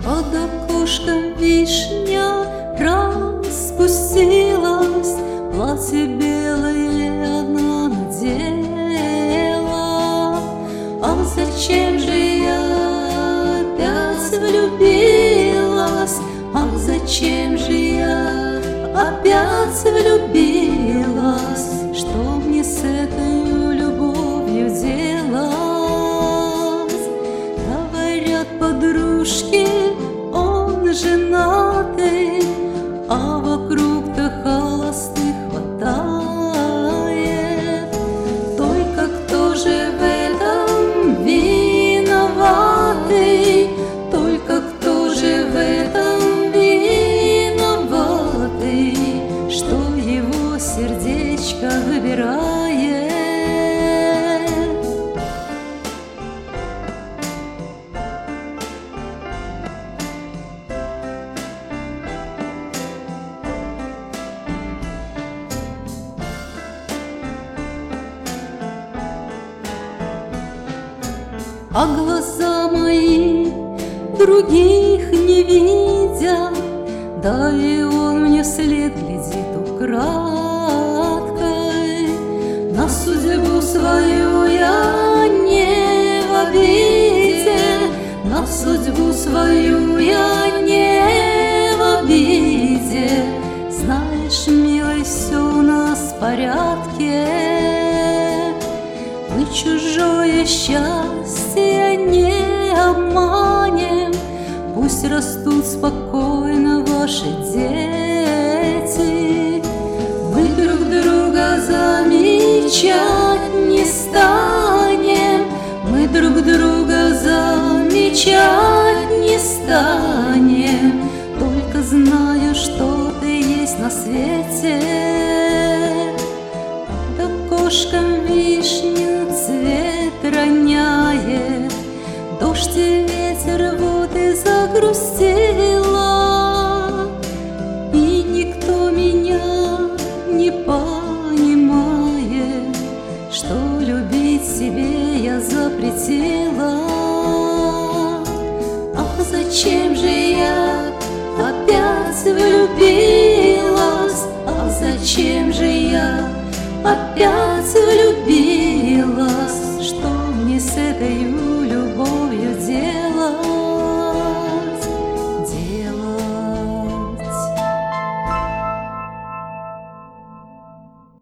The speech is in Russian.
Под окошком вишня распустилась, платье белое она надела. А зачем же я опять влюбилась? А зачем же я опять влюбилась? Что мне с этой любовью делать? Говорят подружки, он женатый, а вокруг-то холостых хватает. Только кто же в этом виноватый? Только кто же в этом виноватый, что его сердечко выбирает? А глаза мои других не видят, да и он мне вслед глядит украдкой. На судьбу свою я не в обиде, на судьбу свою я не в обиде. Знаешь, милый, все у нас в порядке. Мы чужое счастье не обманем, пусть растут спокойно ваши дети. Мы друг друга замечать не станем, мы друг друга замечать не станем. Только знаю, что ты есть на свете. Под окошком вишня цвет роняет, дождь и ветер вот и загрустила. И никто меня не понимает, что любить себе я запретила. А зачем же я опять влюбилась? А зачем же я опять